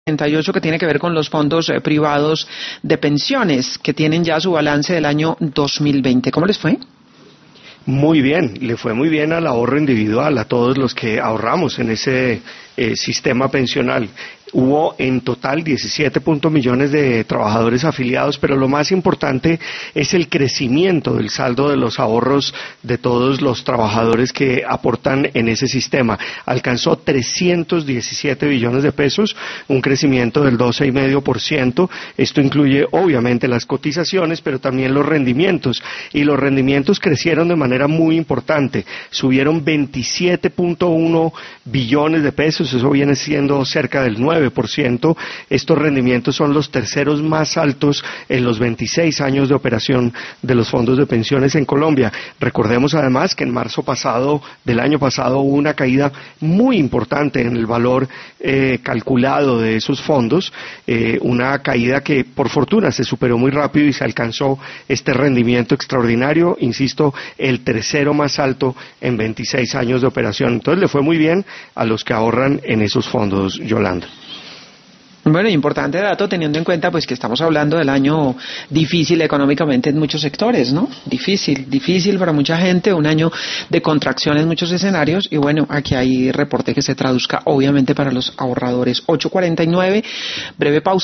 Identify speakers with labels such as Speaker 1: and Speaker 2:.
Speaker 1: 38 que tiene que ver con los fondos privados de pensiones que tienen ya su balance del año 2020. ¿Cómo les fue?
Speaker 2: Muy bien, le fue muy bien al ahorro individual, a todos los que ahorramos en ese sistema pensional. Hubo en total 17 millones de trabajadores afiliados, pero lo más importante es el crecimiento del saldo de los ahorros de todos los trabajadores que aportan en ese sistema. Alcanzó 317 billones de pesos, un crecimiento del 12,5%. Esto incluye obviamente las cotizaciones, pero también los rendimientos. Y los rendimientos crecieron de manera muy importante. Subieron 27,1 billones de pesos, eso viene siendo cerca del 9%. Estos rendimientos son los terceros más altos en los 26 años de operación de los fondos de pensiones en Colombia. Recordemos además que en marzo del año pasado hubo una caída muy importante en el valor calculado de esos fondos, una caída que por fortuna se superó muy rápido y se alcanzó este rendimiento extraordinario, insisto, el tercero más alto en 26 años de operación. Entonces le fue muy bien a los que ahorran en esos fondos, Yolanda.
Speaker 1: Bueno, importante dato teniendo en cuenta pues que estamos hablando del año difícil económicamente en muchos sectores, ¿no? Difícil para mucha gente, un año de contracción en muchos escenarios y bueno, aquí hay reporte que se traduzca obviamente para los ahorradores. 8:49, breve pausa.